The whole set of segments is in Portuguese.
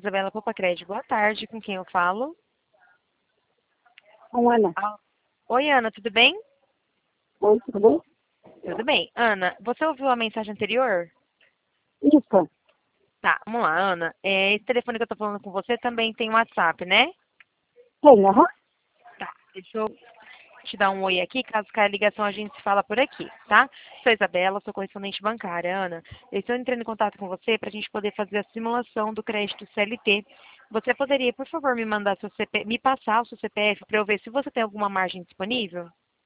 Isabela Popacred, boa tarde. Com quem eu falo? Com Ana. Oi, Ana, tudo bem? Oi, tudo bem? Tudo bem. Ana, você ouviu a mensagem anterior? Isso. Tá, vamos lá, Ana. Esse telefone que eu tô falando com você também tem WhatsApp, né? Tem, aham. Tá, deixa eu te dar um oi aqui. Caso caia a ligação, a gente se fala por aqui, tá? Sou Isabela, sou correspondente bancária, Ana. Eu estou entrando em contato com você para a gente poder fazer a simulação do crédito CLT. Você poderia, por favor, me mandar seu CPF, me passar o seu CPF para eu ver se você tem alguma margem disponível?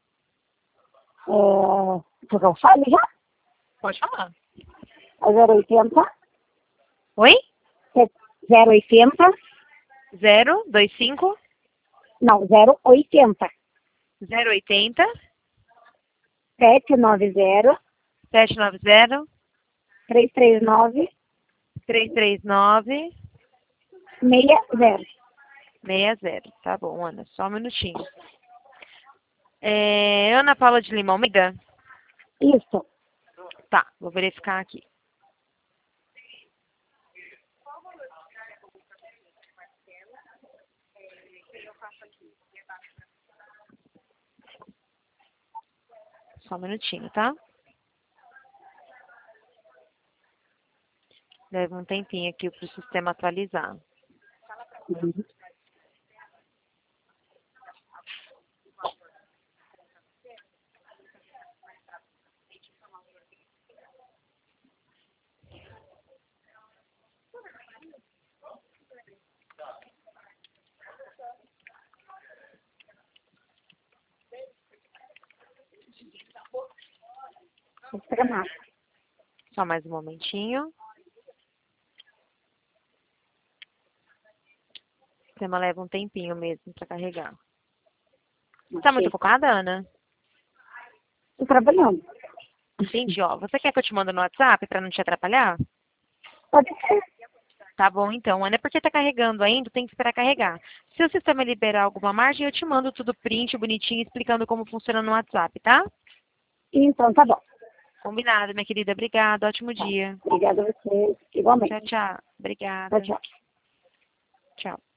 Quer que eu fale já? Pode falar. É 080, Oi? 080, 025 não, 080, 080 790 790 339 339 60. 60. Tá bom, Ana, só um minutinho. Ana Paula de Lima Almeida? Isso. Tá, vou verificar aqui. Só um minutinho, tá? Leva um tempinho aqui para o sistema atualizar. Uhum. Programar. Só mais um momentinho. O sistema leva um tempinho mesmo para carregar. Tá muito Ok. ocupada, Ana? Tô trabalhando. Entendi, ó. Você quer que eu te mande no WhatsApp para não te atrapalhar? Pode ser. Tá bom, então, Ana. É porque tá carregando ainda, tem que esperar carregar. Se o sistema liberar alguma margem, eu te mando tudo print, bonitinho, explicando como funciona no WhatsApp, tá? Então, tá bom. Combinado, minha querida. Obrigada. Ótimo dia. Obrigada a você. Igualmente. Tchau, tchau. Tchau, Obrigada. tchau. Tchau.